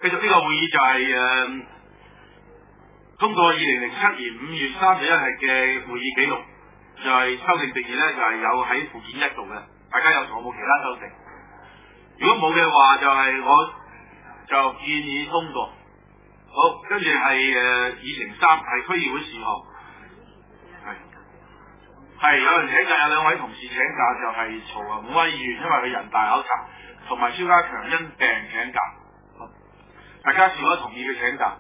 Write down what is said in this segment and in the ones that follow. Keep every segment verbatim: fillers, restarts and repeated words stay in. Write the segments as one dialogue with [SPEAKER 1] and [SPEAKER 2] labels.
[SPEAKER 1] 繼續呢個會議就係、是、誒、呃、通過二零零七年五月三十一日嘅會議記錄，就係、是、修訂定義咧，就係、是、有喺附件一度嘅。大家有冇其他修訂？如果冇嘅話，就係、是、我就建議通過。好，跟住係誒議程三係區議會事項，係係有人請假，有兩位同事請假，就係曹宏威議員因為佢人大考察，同埋蕭家強因病請假。大家是否同意佢請假？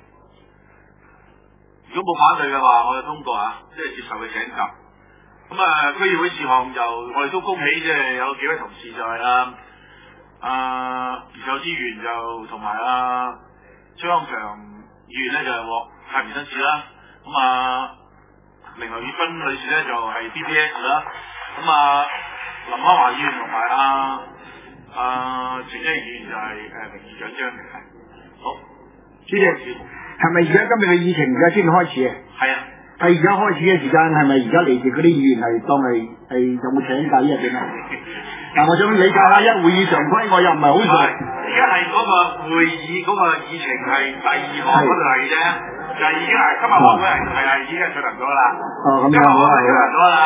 [SPEAKER 1] 如果冇反對嘅話，我就通過啊，即係接受佢請假。咁啊，區議會事項就我哋都恭喜，即係有幾位同事就係啊啊余秀之議員就同埋啊張強議員咧就係獲太平紳士啦。咁啊凌劉月芬女士咧就係 B B S 啦。咁啊林康華議員同埋啊啊程一議員就係誒名譽獎章嘅。好，
[SPEAKER 2] 主席，係咪而家今日嘅議程而家先開始啊？
[SPEAKER 1] 係啊，
[SPEAKER 2] 係而家開始嘅時間，係咪而家嚟自嗰啲議員係當係係有冇請假呢日點啊？嗱，我想理解下，一會議常規我又唔係好熟。
[SPEAKER 1] 而家係嗰個會議嗰個議程係第二項嗰度嚟啫，就係已經係今日開會係係係已經係進行咗啦。
[SPEAKER 2] 哦，咁樣好啊，
[SPEAKER 1] 進行咗啦。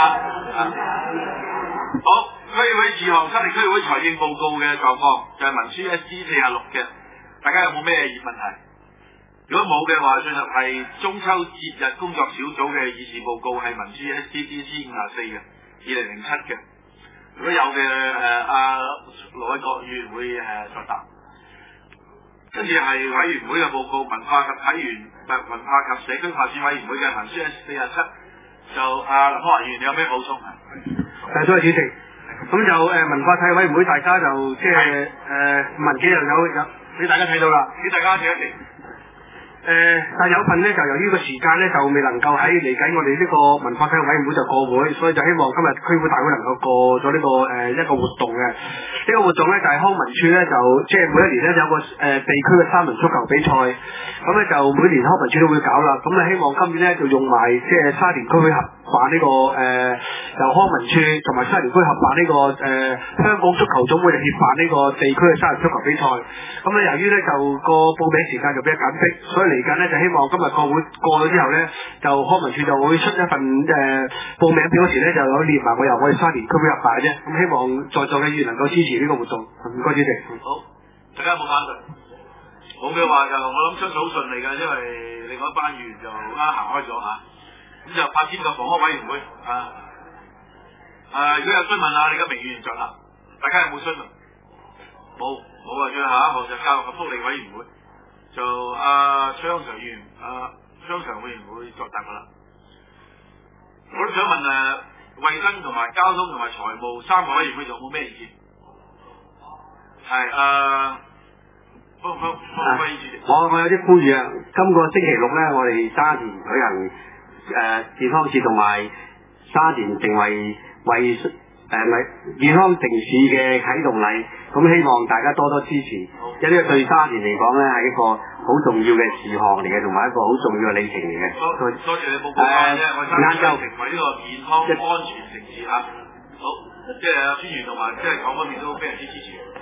[SPEAKER 1] 好，區議會事項，新地區議會財政報告嘅狀況就係文書 S D 四十六嘅。大家有冇咩問題？如果冇嘅話，進入係中秋節日工作小組嘅議事報告係文書 S D D C 五十四嘅，二零零七嘅。如果有嘅誒，阿盧偉國議員會誒作答。跟住係委員會嘅報告，文化及體育文化及社區發展委員會嘅文書 S 四十七，就阿林康華議員，你有咩補充啊？
[SPEAKER 2] 誒，多謝主席。咁就誒、呃、文化體育委員會，大家就即係誒文件又有有。俾大家睇到啦，
[SPEAKER 1] 俾大家睇一睇。
[SPEAKER 2] 誒、呃，但有份咧就由於個時間咧就未能夠喺嚟緊我哋呢個文化體育委員會就過會，所以就希望今日區會大會能夠過咗呢、這個誒、呃、一個活動嘅。呢、這個活動咧就係、是、康文署咧就即係每一年咧有個誒、呃、地區嘅三輪足球比賽，咁咧就每年康文署都會搞啦。咁啊希望今年咧就用埋即係沙田區去合辦呢、這個誒、呃、由康文署同埋沙田區合辦呢、這個誒、呃、香港足球總會就協辦呢個地區嘅三輪足球比賽。咁咧由於咧就個報名時間就比較緊迫，所以嚟緊咧就希望今日個會過咗之後咧，就康文署就會出一份誒、呃、報名表嗰時咧就有列埋我由我哋沙田區會合辦嘅啫。咁希望在座嘅議員能夠支持呢個活動。唔該主席。
[SPEAKER 1] 好，大家有冇反對？冇嘅話就我諗相信好順利嘅，因為另外一班議員就啱行開咗嚇。咁就發展個房屋委員會啊，啊如果有詢問啊，你嘅名譽員作答，大家有冇詢問？冇冇啊！最後下一項就教育及福利委員會，就阿張常議員、阿張常委員會作答噶啦。我都想問誒，衞生同埋交通同埋財務三個委員會有冇咩意見？係誒，方方方威主席。
[SPEAKER 3] 我我有啲呼籲啊！今個星期六咧，我哋沙田舉行誒健康節同埋沙田成為為誒咪健康城市嘅啟動禮，咁希望大家多多支持，因為呢個對沙田嚟講咧係一個好重要嘅事項嚟嘅，同埋一個好重要嘅里程嚟嘅。
[SPEAKER 1] 多多謝你報告啊！即係我哋沙田成為呢個健康安全城市嚇。好，即係阿專員同埋即係港方面都非常之支持。